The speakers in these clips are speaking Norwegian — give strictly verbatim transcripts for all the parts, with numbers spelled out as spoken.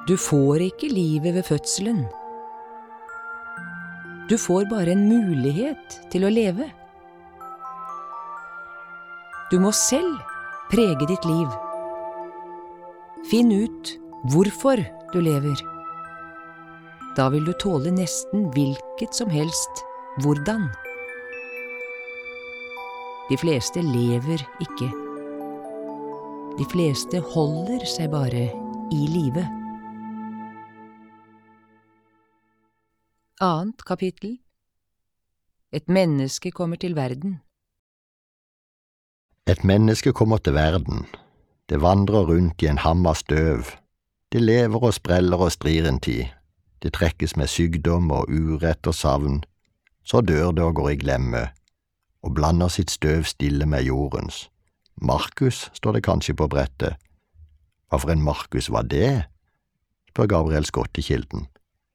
Du får ikke livet ved fødselen. Du får bare en mulighet til å leve. Du må selv prege ditt liv. Finn ut hvorfor du lever. Da vil du tåle nesten hvilket som helst hvordan. De fleste lever ikke. De fleste holder seg bare i live. Annet kapittel. Et menneske kommer til verden. Et menneske kommer til verden. Det vandrer rundt i en ham av støv. Det lever og spreller og strir en tid. Det trekkes med sykdom og urett og savn. Så dør det og går i glemme, og blander sitt støv stille med jordens. Markus står det kanskje på brettet. Hva for en Markus var det? Spør Gabriel Scott i Kilden.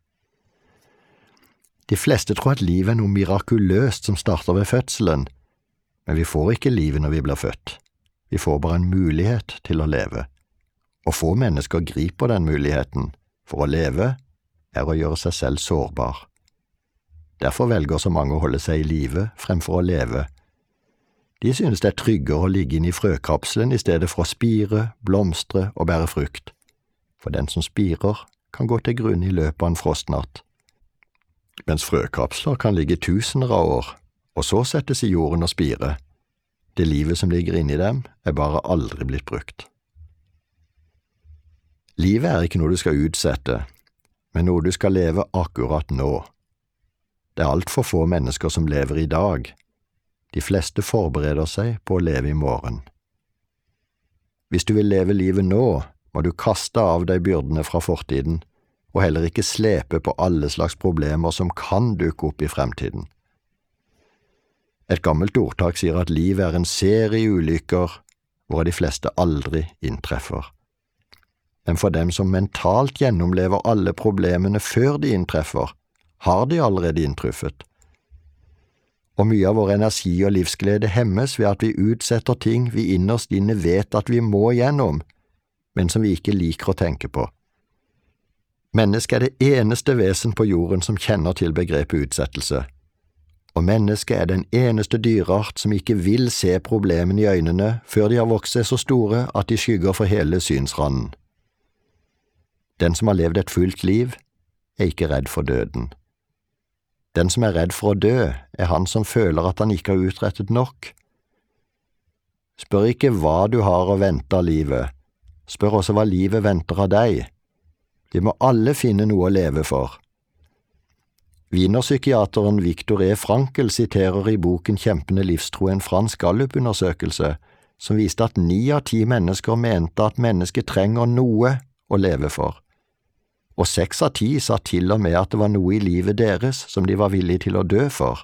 De fleste tror at livet er noe mirakuløst som starter ved fødselen, men vi får ikke livet når vi blir født. Vi får bare en mulighet til å leve, og få mennesker griper den muligheten. For å leve er å gjøre seg selv sårbar. Derfor velger så mange å holde seg i live fremfor å leve. De synes det er tryggere å ligge inne i frøkapselen i stedet for å spire, blomstre og bære frukt. For den som spirer, kan gå til grunne i løpet av en frostnatt. Mens frøkapsler kan ligge tusener av år, og så settes i jorden og spire. Det livet som ligger inni dem er bare aldri blitt brukt. Livet er ikke noe du skal utsette, men noe du skal leve akkurat nå. Det er alt for få mennesker som lever i dag. De fleste forbereder seg på å leve i morgen. Hvis du vil leve livet nå, må du kaste av deg byrdene fra fortiden, og heller ikke slepe på alle slags problemer som kan dukke opp i fremtiden. Et gammelt ordtak sier at livet er en serie ulykker, hvor de fleste aldri inntreffer. Men for dem som mentalt gjennomlever alle problemene før de inntreffer, har de allerede inntruffet. Og mye av vår energi og livsglede hemmes ved at vi utsetter ting vi innerst inne vet at vi må gjennom, men som vi ikke liker å tenke på. Mennesket er det eneste vesen på jorden som kjenner til begrepet utsettelse, og mennesket er den eneste dyreart som ikke vil se problemene i øynene før de har vokst seg så store at de skygger for hele synsranden. Den som har levd et fullt liv, er ikke redd for døden. Den som er redd for å dø, er han som føler at han ikke har utrettet nok. Spør ikke hva du har å vente av livet, spør også hva livet venter av deg. Vi må alle finne noe å leve for. Wienerpsykiateren Viktor E. Frankl siterer i boken Kjempende livstro en fransk Gallup-undersøkelse som viste at ni av ti mennesker mente at mennesket trenger noe å leve for. Og seks av ti sa til og med at det var noe i livet deres som de var villige til å dø for.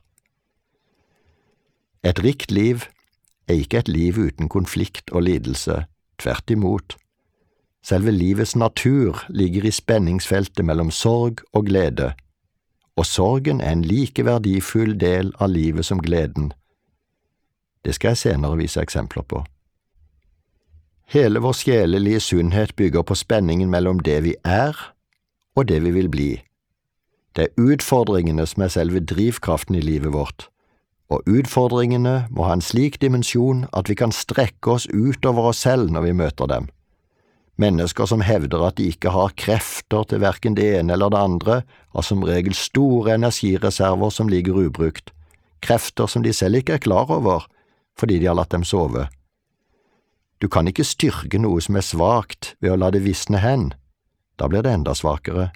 Et rikt liv er ikke et liv uten konflikt og lidelse, tvert imot. Selve livets natur ligger i spenningsfeltet mellom sorg og glede, og sorgen er en like verdifull del av livet som gleden. Det skal jeg senere vise eksempler på. Hele vår sjelelige sunnhet bygger på spenningen mellom det vi er og det vi vil bli. Det er utfordringene som er selve drivkraften i livet vårt, og utfordringene må ha en slik dimensjon at vi kan strekke oss utover oss selv når vi møter dem. Mennesker som hevder at de ikke har krefter til hverken det ene eller det andre, har som regel store energireserver som ligger ubrukt, krefter som de selv ikke er klar over, fordi de har latt dem sove. Du kan ikke styrke noe som er svakt ved å la det visne hen. Da blir det enda svakere.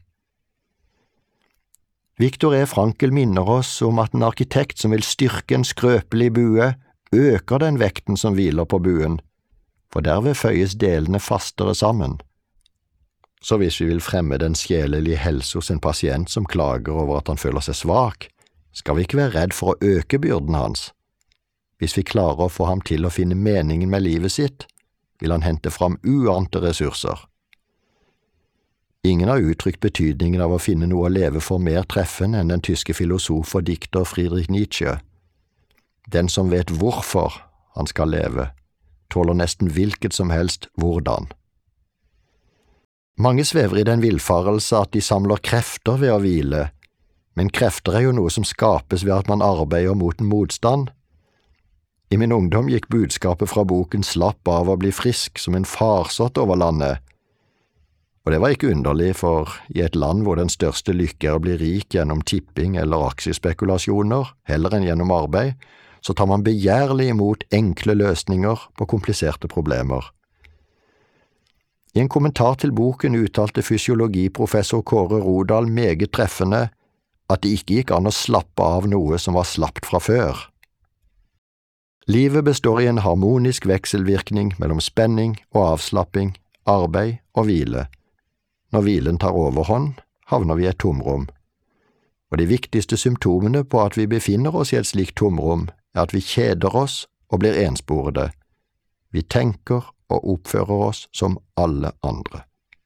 Viktor E. Frankl minner oss om at en arkitekt som vil styrke en skrøpelig bue, øker den vekten som hviler på buen, for derved føyes delene fastere sammen. Så hvis vi vil fremme den sjelelige helse hos en pasient som klager over at han føler seg svak, skal vi ikke være redd for å øke byrden hans. Hvis vi klarer å få ham til å finne meningen med livet sitt, vil han hente fram uante ressurser. Ingen har uttrykt betydningen av å finne noe å leve for mer treffende enn den tyske filosof og dikter Friedrich Nietzsche. Den som vet hvorfor han skal leve, tåler nesten hvilket som helst hvordan. Mange svever i den villfarelse at de samler krefter ved å hvile, men krefter er jo noe som skapes ved at man arbeider mot en motstand. I min ungdom gikk budskapet fra boken Slapp av og bli frisk som en farsott over landet, og det var ikke underlig, for i et land hvor den største lykke er å bli rik gjennom tipping eller aksjespekulasjoner, heller enn gjennom arbeid, så tar man begjærlig imot enkle løsninger på kompliserte problemer. I en kommentar til boken uttalte fysiologiprofessor Kåre Rodal meget treffende at det ikke gikk an å slappe av noe som var slapt fra før. Livet består i en harmonisk vekselvirkning mellom spenning og avslapping, arbeid og hvile. Når hvilen tar overhånd, havner vi i et tomrom. Og de viktigste symptomene på at vi befinner oss i et slikt tomrom, er at vi kjeder oss og blir ensporede. Vi tenker og oppfører oss som alle andre.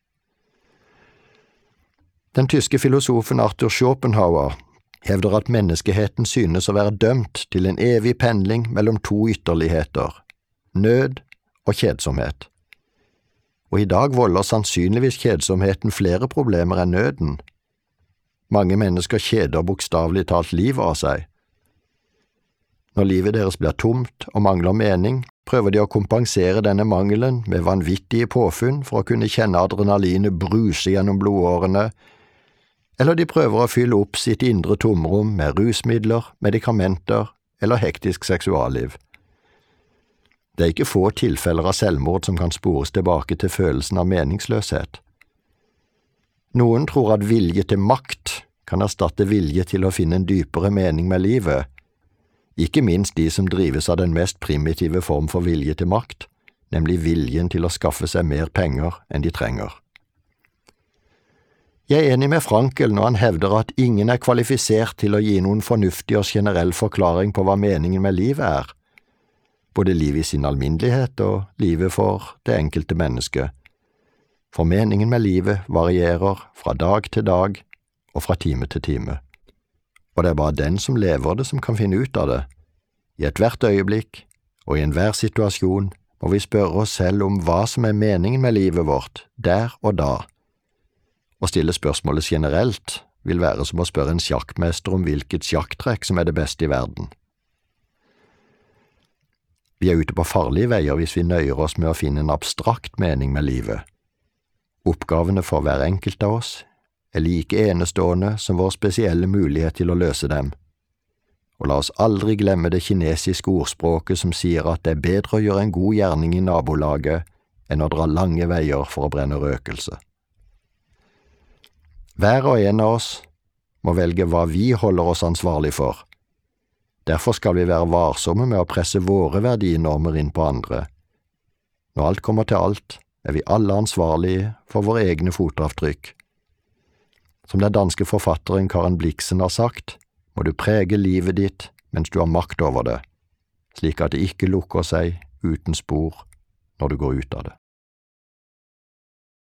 Den tyske filosofen Arthur Schopenhauer hevder at menneskeheten synes å være dømt til en evig pendling mellom to ytterligheter, nød og kjedsomhet. Og i dag volder sannsynligvis kjedsomheten flere problemer enn nøden. Mange mennesker kjeder bokstavelig talt livet av seg. Når livet deres blir tomt og mangler mening, prøver de å kompensere denne mangelen med vanvittige påfunn for å kunne kjenne adrenalinet bruse gjennom blodårene, eller de prøver å fylle opp sitt indre tomrom med rusmidler, medikamenter eller hektisk seksualliv. Det er ikke få tilfeller av selvmord som kan spores tilbake til følelsen av meningsløshet. Noen tror at vilje til makt kan erstatte vilje til å finne en dypere mening med livet, ikke minst de som drives av den mest primitive form for vilje til makt, nemlig viljen til å skaffe seg mer penger enn de trenger. Jeg er enig med Frankel når han hevder at ingen er kvalifisert til å gi noen fornuftig og generell forklaring på hva meningen med livet er, både livet i sin alminnelighet og livet for det enkelte mennesket. For meningen med livet varierer fra dag til dag og fra time til time. Og det er bare den som lever det som kan finne ut av det. I ethvert øyeblikk og i enhver situasjon må vi spørre oss selv om hva som er meningen med livet vårt, der og da. Å stille spørsmålet generelt vil være som å spørre en sjakkmester om hvilket sjakktrekk som er det beste i verden. Vi er ute på farlige veier hvis vi nøyer oss med å finne en abstrakt mening med livet. Oppgavene for hver enkelt av oss er like enestående som vår spesielle mulighet til å løse dem. Og la oss aldri glemme det kinesiske ordspråket som sier at det er bedre å gjøre en god gjerning i nabolaget enn å dra lange veier for å brenne røkelse. Hver og en av oss må velge hva vi holder oss ansvarlig for. Derfor skal vi være varsomme med å presse våre verdinormer inn på andre. Når alt kommer til alt, er vi alle ansvarlige for våre egne fotavtrykk. Som den danske forfatteren Karen Blixen har sagt, må du prege livet ditt mens du har makt over det, slik at det ikke lukker seg uten spor når du går ut av det.